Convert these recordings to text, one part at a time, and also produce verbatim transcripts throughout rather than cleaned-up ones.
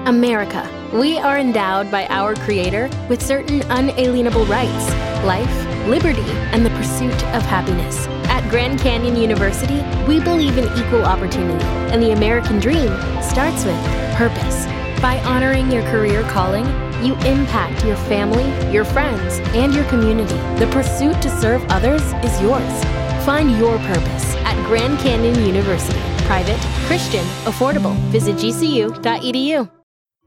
America. We are endowed by our Creator with certain unalienable rights: life, liberty, and the pursuit of happiness. At Grand Canyon University, we believe in equal opportunity, and the American dream starts with purpose. By honoring your career calling, you impact your family, your friends, and your community. The pursuit to serve others is yours. Find your purpose at Grand Canyon University. Private, Christian, affordable. Visit G C U dot E D U.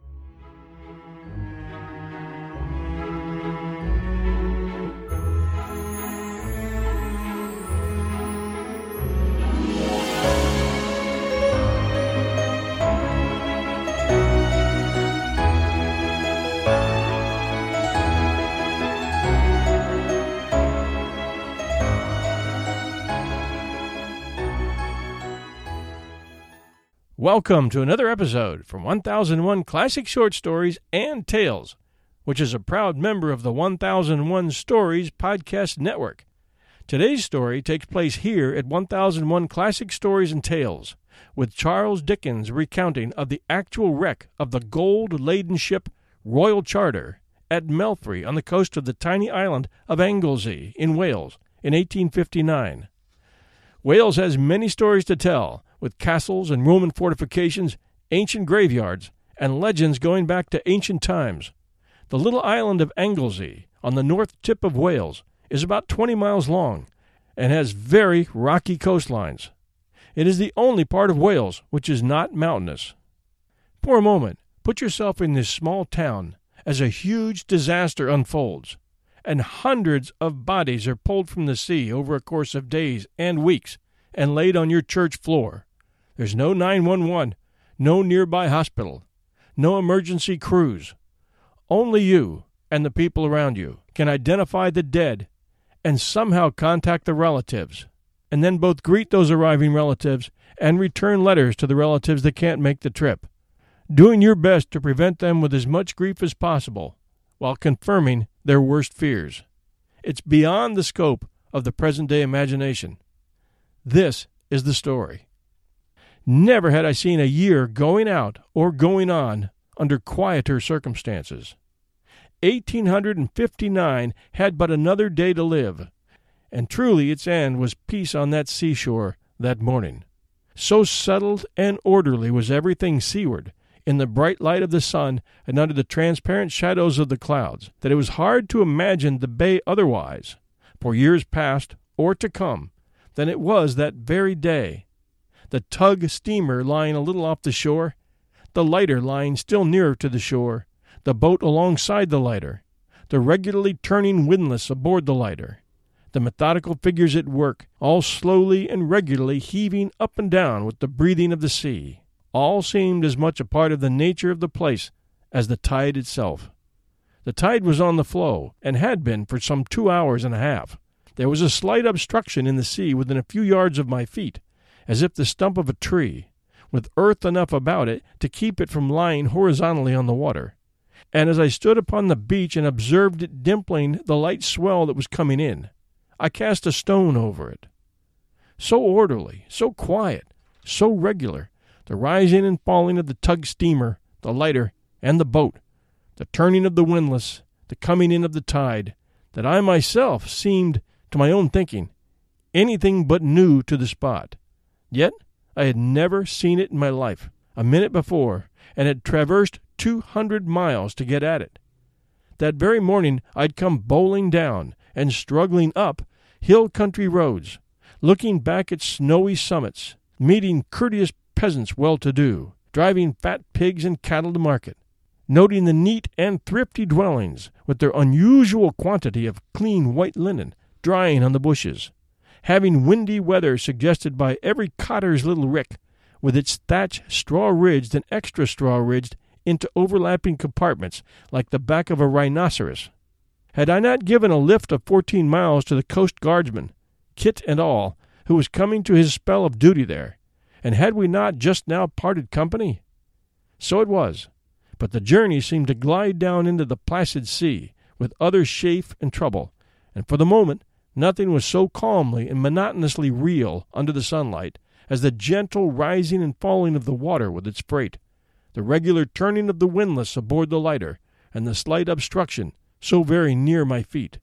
Welcome to another episode from one thousand one Classic Short Stories and Tales, which is a proud member of the one thousand one Stories podcast network. Today's story takes place here at one thousand one Classic Stories and Tales, with Charles Dickens' recounting of the actual wreck of the gold-laden ship Royal Charter at Melfrey on the coast of the tiny island of Anglesey in Wales in eighteen fifty-nine. Wales has many stories to tell, with castles and Roman fortifications, ancient graveyards, and legends going back to ancient times. The little island of Anglesey, on the north tip of Wales, is about twenty miles long and has very rocky coastlines. It is the only part of Wales which is not mountainous. For a moment, put yourself in this small town as a huge disaster unfolds, and hundreds of bodies are pulled from the sea over a course of days and weeks and laid on your church floor. There's no nine one one, no nearby hospital, no emergency crews. Only you and the people around you can identify the dead and somehow contact the relatives, and then both greet those arriving relatives and return letters to the relatives that can't make the trip, doing your best to prevent them with as much grief as possible while confirming their worst fears. It's beyond the scope of the present-day imagination. This is the story. Never had I seen a year going out or going on under quieter circumstances. Eighteen fifty-nine had but another day to live, and truly its end was peace on that seashore that morning. So settled and orderly was everything seaward, in the bright light of the sun and under the transparent shadows of the clouds, that it was hard to imagine the bay otherwise, for years past or to come, than it was that very day. The tug steamer lying a little off the shore, the lighter lying still nearer to the shore, the boat alongside the lighter, the regularly turning windlass aboard the lighter, the methodical figures at work, all slowly and regularly heaving up and down with the breathing of the sea, all seemed as much a part of the nature of the place as the tide itself. The tide was on the flow, and had been for some two hours and a half. There was a slight obstruction in the sea within a few yards of my feet, as if the stump of a tree, with earth enough about it to keep it from lying horizontally on the water. And as I stood upon the beach and observed it dimpling the light swell that was coming in, I cast a stone over it. So orderly, so quiet, so regular, the rising and falling of the tug steamer, the lighter, and the boat, the turning of the windlass, the coming in of the tide, that I myself seemed, to my own thinking, anything but new to the spot. Yet I had never seen it in my life a minute before, and had traversed two hundred miles to get at it. That very morning I'd come bowling down and struggling up hill country roads, looking back at snowy summits, meeting courteous peasants well-to-do, driving fat pigs and cattle to market, noting the neat and thrifty dwellings with their unusual quantity of clean white linen drying on the bushes, having windy weather suggested by every cotter's little rick, with its thatch straw-ridged and extra straw-ridged into overlapping compartments like the back of a rhinoceros. Had I not given a lift of fourteen miles to the coast guardsman, kit and all, who was coming to his spell of duty there, and had we not just now parted company? So it was, but the journey seemed to glide down into the placid sea with other chafe and trouble, and for the moment nothing was so calmly and monotonously real under the sunlight as the gentle rising and falling of the water with its freight, the regular turning of the windlass aboard the lighter, and the slight obstruction so very near my feet.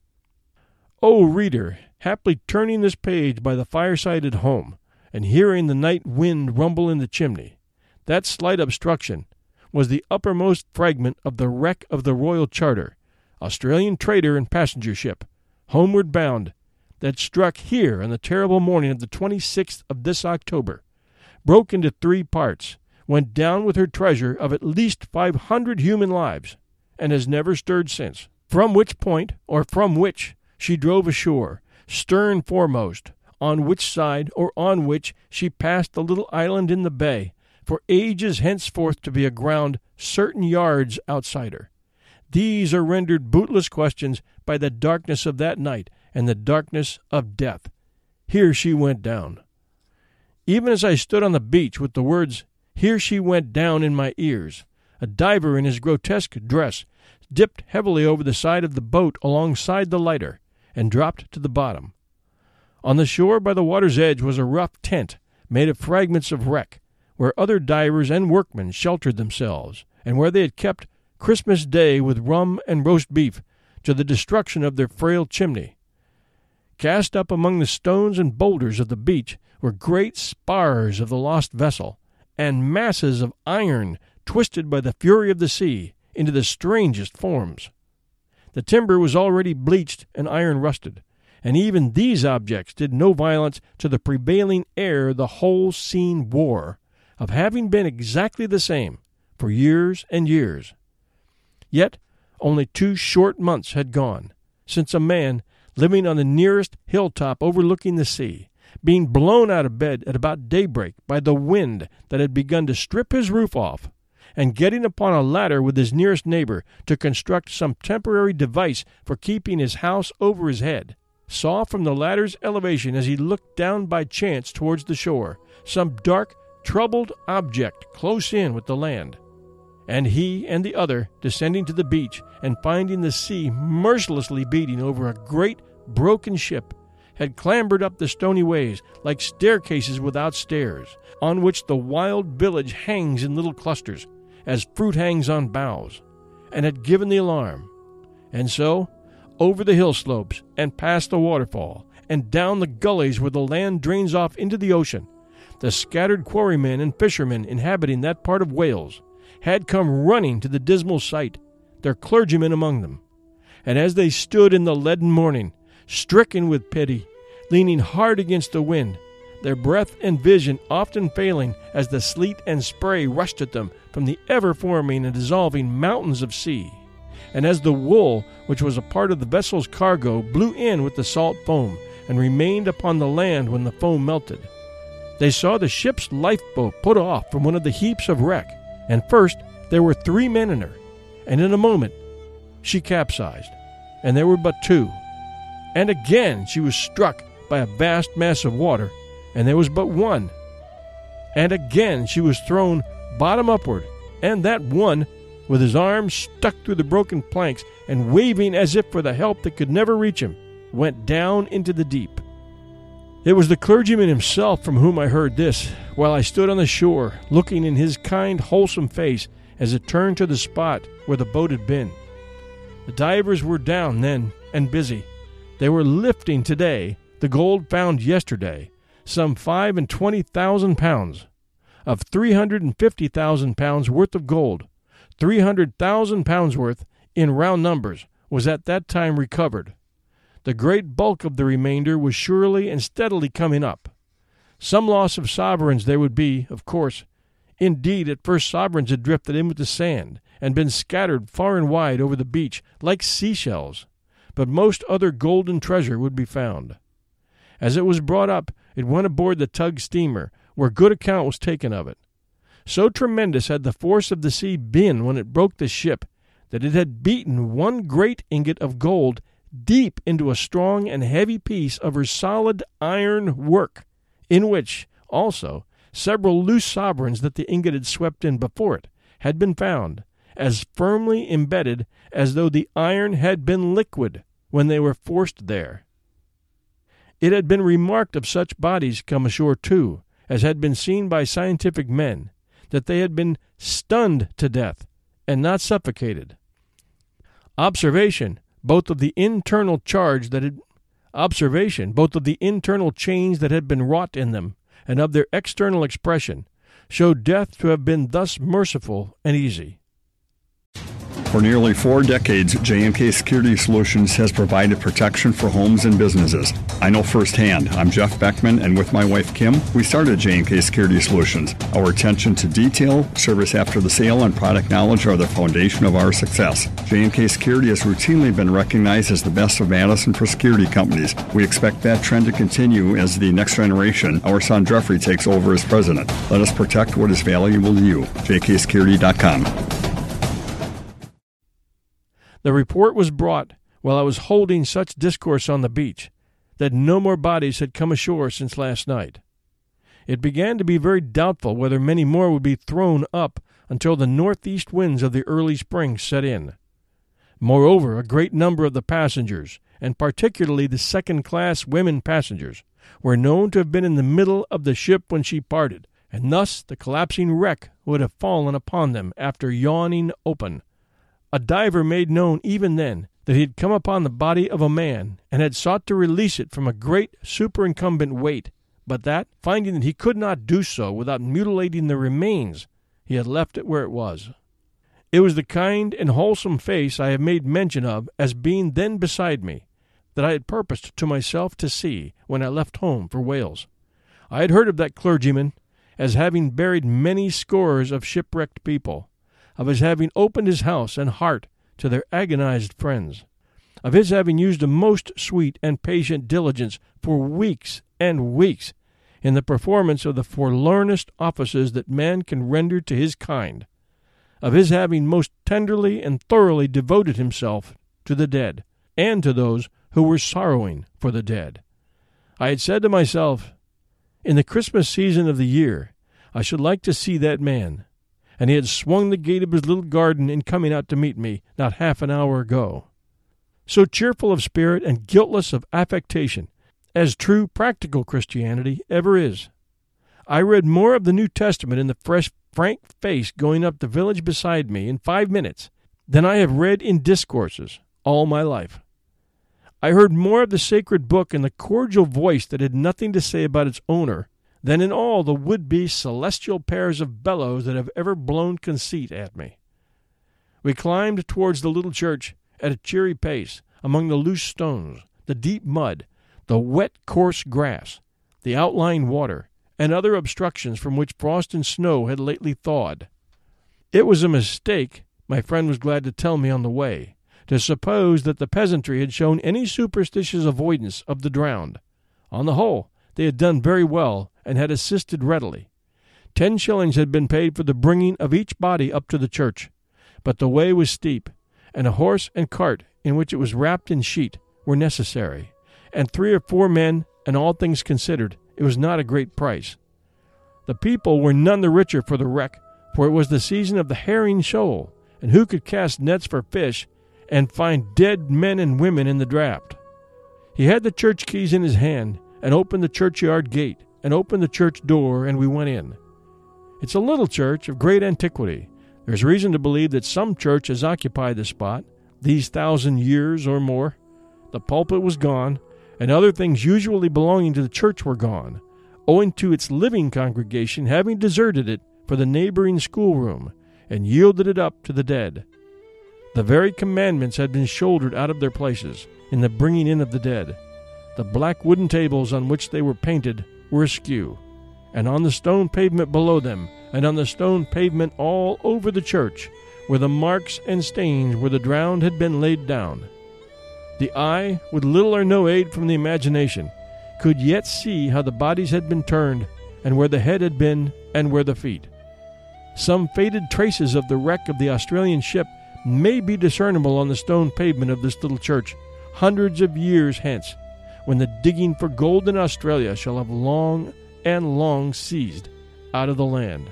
O reader, haply turning this page by the fireside at home, and hearing the night wind rumble in the chimney, that slight obstruction was the uppermost fragment of the wreck of the Royal Charter, Australian trader and passenger ship, homeward bound, that struck here on the terrible morning of the twenty-sixth of this October, broke into three parts, went down with her treasure of at least five hundred human lives, and has never stirred since, from which point, or from which, she drove ashore, stern foremost, on which side or on which she passed the little island in the bay, for ages henceforth to be aground certain yards outside her. These are rendered bootless questions by the darkness of that night and the darkness of death. Here she went down. Even as I stood on the beach with the words, "Here she went down," in my ears, a diver in his grotesque dress dipped heavily over the side of the boat alongside the lighter and dropped to the bottom. On the shore by the water's edge was a rough tent made of fragments of wreck, where other divers and workmen sheltered themselves, and where they had kept Christmas Day with rum and roast beef to the destruction of their frail chimney. Cast up among the stones and boulders of the beach were great spars of the lost vessel, and masses of iron twisted by the fury of the sea into the strangest forms. The timber was already bleached and iron rusted, and even these objects did no violence to the prevailing air the whole scene wore, of having been exactly the same for years and years. Yet only two short months had gone since a man, living on the nearest hilltop overlooking the sea, being blown out of bed at about daybreak by the wind that had begun to strip his roof off, and getting upon a ladder with his nearest neighbor to construct some temporary device for keeping his house over his head, saw from the ladder's elevation, as he looked down by chance towards the shore, some dark, troubled object close in with the land. And he and the other, descending to the beach and finding the sea mercilessly beating over a great broken ship, had clambered up the stony ways like staircases without stairs, on which the wild village hangs in little clusters, as fruit hangs on boughs, and had given the alarm. And so, over the hill slopes, and past the waterfall, and down the gullies where the land drains off into the ocean, the scattered quarrymen and fishermen inhabiting that part of Wales had come running to the dismal sight, their clergymen among them. And as they stood in the leaden morning, stricken with pity, leaning hard against the wind, their breath and vision often failing as the sleet and spray rushed at them from the ever-forming and dissolving mountains of sea, and as the wool, which was a part of the vessel's cargo, blew in with the salt foam and remained upon the land when the foam melted, they saw the ship's lifeboat put off from one of the heaps of wreck, and first there were three men in her, and in a moment she capsized, and there were but two. And again she was struck by a vast mass of water, and there was but one. And again she was thrown bottom upward, and that one, with his arms stuck through the broken planks and waving as if for the help that could never reach him, went down into the deep. It was the clergyman himself from whom I heard this, while I stood on the shore, looking in his kind, wholesome face as it turned to the spot where the boat had been. The divers were down then and busy. They were lifting today the gold found yesterday, some five and twenty thousand pounds. Of three hundred and fifty thousand pounds worth of gold, three hundred thousand pounds worth, in round numbers, was at that time recovered. The great bulk of the remainder was surely and steadily coming up. Some loss of sovereigns there would be, of course. Indeed, at first sovereigns had drifted in with the sand and been scattered far and wide over the beach like seashells, but most other golden treasure would be found. As it was brought up, it went aboard the tug steamer, where good account was taken of it. So tremendous had the force of the sea been when it broke the ship, that it had beaten one great ingot of gold deep into a strong and heavy piece of her solid iron work, in which, also, several loose sovereigns that the ingot had swept in before it had been found, as firmly embedded as though the iron had been liquid when they were forced there. It had been remarked of such bodies come ashore too, as had been seen by scientific men, that they had been stunned to death and not suffocated. Observation, both of the internal charge that had observation, both of the internal change that had been wrought in them and of their external expression, showed death to have been thus merciful and easy. For nearly four decades, J and K Security Solutions has provided protection for homes and businesses. I know firsthand. I'm Jeff Beckman, and with my wife Kim, we started J and K Security Solutions. Our attention to detail, service after the sale, and product knowledge are the foundation of our success. J and K Security has routinely been recognized as the best of Madison for security companies. We expect that trend to continue as the next generation, our son Jeffrey, takes over as president. Let us protect what is valuable to you. J K security dot com. The report was brought while I was holding such discourse on the beach that no more bodies had come ashore since last night. It began to be very doubtful whether many more would be thrown up until the northeast winds of the early spring set in. Moreover, a great number of the passengers, and particularly the second-class women passengers, were known to have been in the middle of the ship when she parted, and thus the collapsing wreck would have fallen upon them after yawning open. A diver made known even then that he had come upon the body of a man and had sought to release it from a great superincumbent weight, but that, finding that he could not do so without mutilating the remains, he had left it where it was. It was the kind and wholesome face I have made mention of as being then beside me, that I had purposed to myself to see when I left home for Wales. I had heard of that clergyman as having buried many scores of shipwrecked people, of his having opened his house and heart to their agonized friends, of his having used a most sweet and patient diligence for weeks and weeks in the performance of the forlornest offices that man can render to his kind, of his having most tenderly and thoroughly devoted himself to the dead, and to those who were sorrowing for the dead. I had said to myself, in the Christmas season of the year, I should like to see that man, and he had swung the gate of his little garden in coming out to meet me not half an hour ago. So cheerful of spirit and guiltless of affectation, as true practical Christianity ever is. I read more of the New Testament in the fresh, frank face going up the village beside me in five minutes than I have read in discourses all my life. I heard more of the sacred book in the cordial voice that had nothing to say about its owner than in all the would-be celestial pairs of bellows that have ever blown conceit at me. We climbed towards the little church at a cheery pace among the loose stones, the deep mud, the wet, coarse grass, the outlying water, and other obstructions from which frost and snow had lately thawed. It was a mistake, my friend was glad to tell me on the way, to suppose that the peasantry had shown any superstitious avoidance of the drowned. On the whole, they had done very well and had assisted readily. Ten shillings had been paid for the bringing of each body up to the church, but the way was steep, and a horse and cart in which it was wrapped in sheet were necessary, and three or four men, and all things considered, it was not a great price. The people were none the richer for the wreck, for it was the season of the herring shoal, and who could cast nets for fish and find dead men and women in the draught? He had the church keys in his hand, and opened the churchyard gate, and opened the church door, and we went in. It's a little church of great antiquity. There's reason to believe that some church has occupied the spot these thousand years or more. The pulpit was gone, and other things usually belonging to the church were gone, owing to its living congregation having deserted it for the neighboring schoolroom, and yielded it up to the dead. The very commandments had been shouldered out of their places in the bringing in of the dead. The black wooden tables on which they were painted were askew, and on the stone pavement below them, and on the stone pavement all over the church, were the marks and stains where the drowned had been laid down. The eye, with little or no aid from the imagination, could yet see how the bodies had been turned, and where the head had been, and where the feet. Some faded traces of the wreck of the Australian ship may be discernible on the stone pavement of this little church, hundreds of years hence, when the digging for gold in Australia shall have long and long ceased out of the land.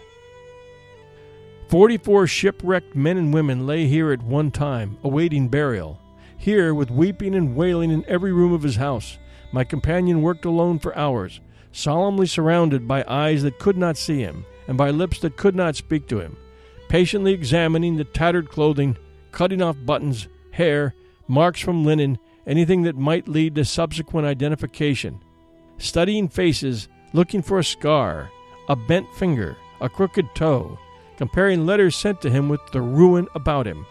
Forty-four shipwrecked men and women lay here at one time, awaiting burial. Here, with weeping and wailing in every room of his house, my companion worked alone for hours, solemnly surrounded by eyes that could not see him, and by lips that could not speak to him, patiently examining the tattered clothing, cutting off buttons, hair, marks from linen, anything that might lead to subsequent identification, studying faces, looking for a scar, a bent finger, a crooked toe, comparing letters sent to him with the ruin about him.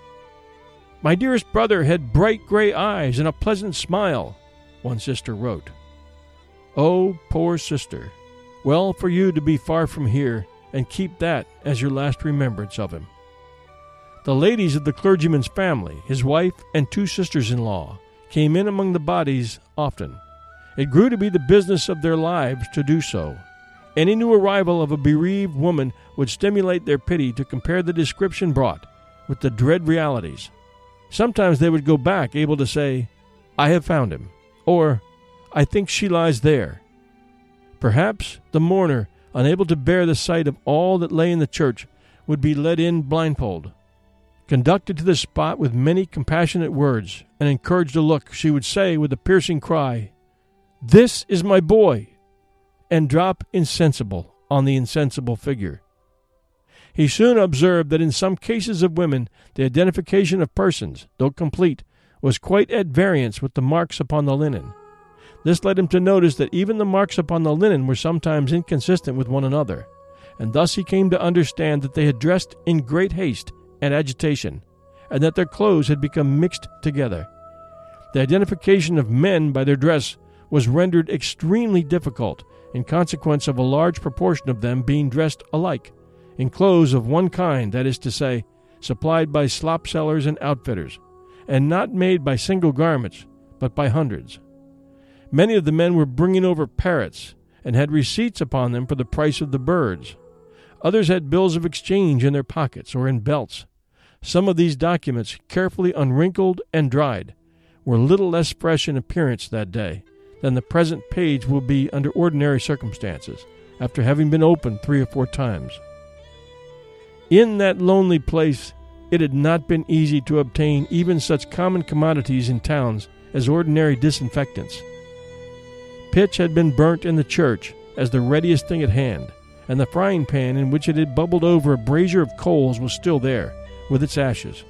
My dearest brother had bright gray eyes and a pleasant smile, one sister wrote. Oh, poor sister, well for you to be far from here and keep that as your last remembrance of him. The ladies of the clergyman's family, his wife and two sisters-in-law, came in among the bodies often. It grew to be the business of their lives to do so. Any new arrival of a bereaved woman would stimulate their pity to compare the description brought with the dread realities. Sometimes they would go back able to say, I have found him, or I think she lies there. Perhaps the mourner, unable to bear the sight of all that lay in the church, would be led in blindfold. Conducted to the spot with many compassionate words, and encouraged to look, she would say with a piercing cry, This is my boy, and drop insensible on the insensible figure. He soon observed that in some cases of women, the identification of persons, though complete, was quite at variance with the marks upon the linen. This led him to notice that even the marks upon the linen were sometimes inconsistent with one another, and thus he came to understand that they had dressed in great haste and agitation, and that their clothes had become mixed together. The identification of men by their dress was rendered extremely difficult in consequence of a large proportion of them being dressed alike, in clothes of one kind, that is to say, supplied by slop-sellers and outfitters, and not made by single garments, but by hundreds. Many of the men were bringing over parrots, and had receipts upon them for the price of the birds. Others had bills of exchange in their pockets or in belts. Some of these documents, carefully unwrinkled and dried, were little less fresh in appearance that day than the present page will be under ordinary circumstances, after having been opened three or four times. In that lonely place it had not been easy to obtain even such common commodities in towns as ordinary disinfectants. Pitch had been burnt in the church as the readiest thing at hand, and the frying pan in which it had bubbled over a brazier of coals was still there, with its ashes.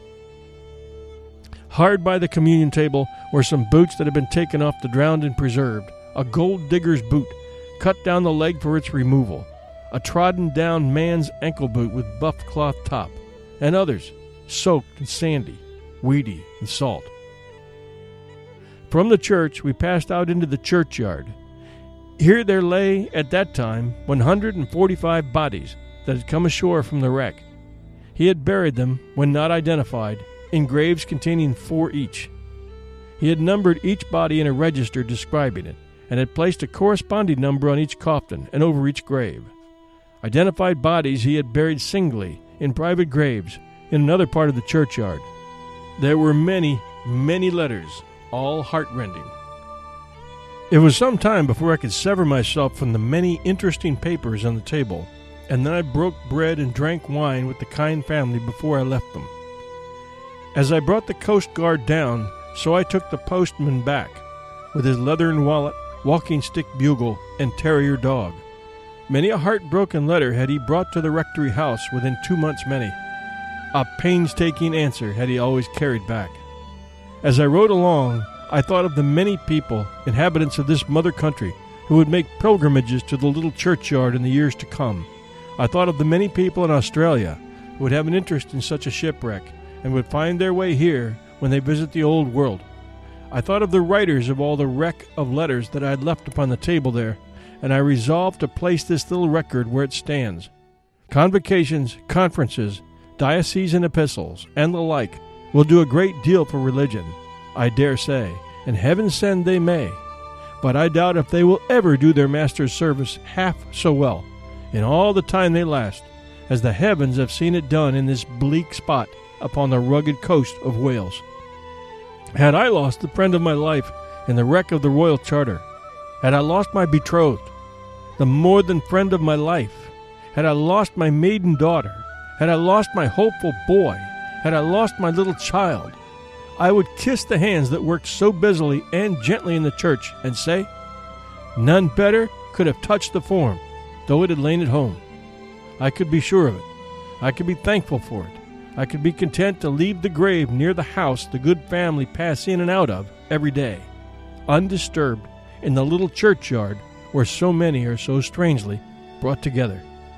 Hard by the communion table were some boots that had been taken off the drowned and preserved, a gold digger's boot, cut down the leg for its removal, a trodden-down man's ankle boot with buff cloth top, and others, soaked and sandy, weedy and salt. From the church we passed out into the churchyard. Here there lay, at that time, one hundred forty-five bodies that had come ashore from the wreck. He had buried them, when not identified, in graves containing four each. He had numbered each body in a register describing it, and had placed a corresponding number on each coffin and over each grave. Identified bodies he had buried singly in private graves in another part of the churchyard. There were many, many letters, all heartrending. It was some time before I could sever myself from the many interesting papers on the table, and then I broke bread and drank wine with the kind family before I left them. As I brought the Coast Guard down, so I took the postman back, with his leathern wallet, walking-stick bugle, and terrier dog. Many a heartbroken letter had he brought to the rectory house within two months many. A painstaking answer had he always carried back. As I rode along, I thought of the many people, inhabitants of this mother country, who would make pilgrimages to the little churchyard in the years to come. I thought of the many people in Australia who would have an interest in such a shipwreck and would find their way here when they visit the old world. I thought of the writers of all the wreck of letters that I had left upon the table there, and I resolved to place this little record where it stands. Convocations, conferences, diocesan epistles, and the like will do a great deal for religion, I dare say, and heaven send they may. But I doubt if they will ever do their Master's service half so well, in all the time they last, as the heavens have seen it done in this bleak spot upon the rugged coast of Wales. Had I lost the friend of my life in the wreck of the Royal Charter, had I lost my betrothed, the more than friend of my life, had I lost my maiden daughter, had I lost my hopeful boy, had I lost my little child, I would kiss the hands that worked so busily and gently in the church and say, none better could have touched the form, though it had lain at home. I could be sure of it. I could be thankful for it. I could be content to leave the grave near the house the good family pass in and out of every day, undisturbed in the little churchyard where so many are so strangely brought together.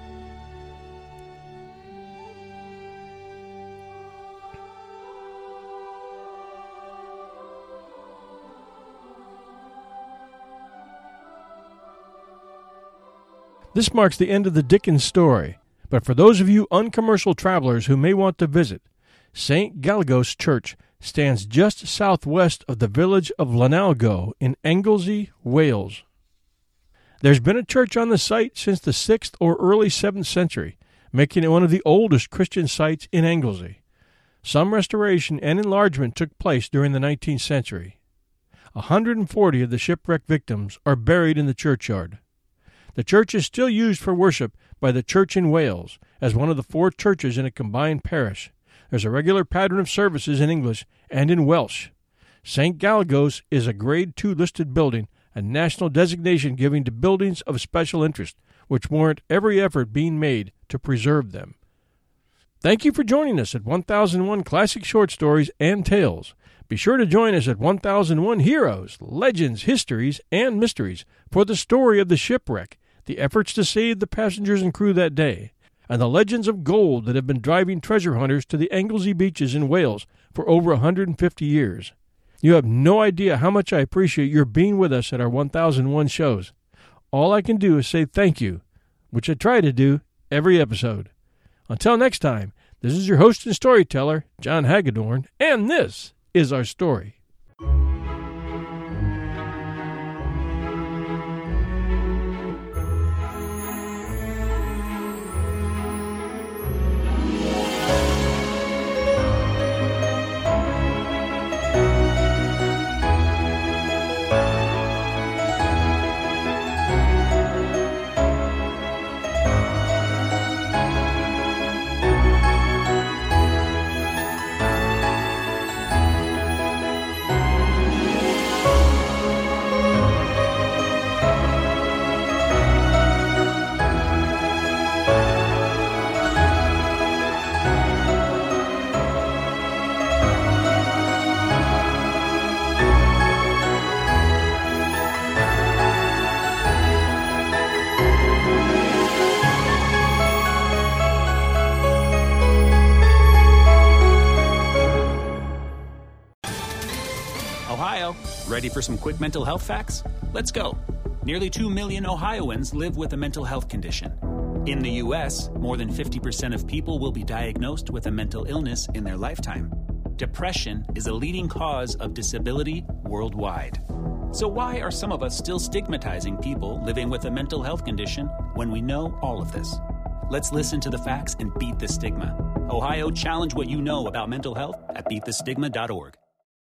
This marks the end of the Dickens story, but for those of you uncommercial travelers who may want to visit, Saint Galgos Church stands just southwest of the village of Llanelgo in Anglesey, Wales. There's been a church on the site since the sixth or early seventh century, making it one of the oldest Christian sites in Anglesey. Some restoration and enlargement took place during the nineteenth century. one hundred forty of the shipwreck victims are buried in the churchyard. The church is still used for worship by the Church in Wales as one of the four churches in a combined parish. There's a regular pattern of services in English and in Welsh. Saint Galgos is a Grade two listed building, a national designation given to buildings of special interest, which warrant every effort being made to preserve them. Thank you for joining us at one thousand one Classic Short Stories and Tales. Be sure to join us at one thousand one Heroes, Legends, Histories, and Mysteries for the story of the shipwreck, the efforts to save the passengers and crew that day, and the legends of gold that have been driving treasure hunters to the Anglesey beaches in Wales for over one hundred fifty years. You have no idea how much I appreciate your being with us at our one thousand one shows. All I can do is say thank you, which I try to do every episode. Until next time, this is your host and storyteller, John Hagedorn, and this is our story. Ready for some quick mental health facts? Let's go. Nearly two million Ohioans live with a mental health condition. In the U S, more than fifty percent of people will be diagnosed with a mental illness in their lifetime. Depression is a leading cause of disability worldwide. So why are some of us still stigmatizing people living with a mental health condition when we know all of this? Let's listen to the facts and beat the stigma. Ohio, challenge what you know about mental health at beat the stigma dot org.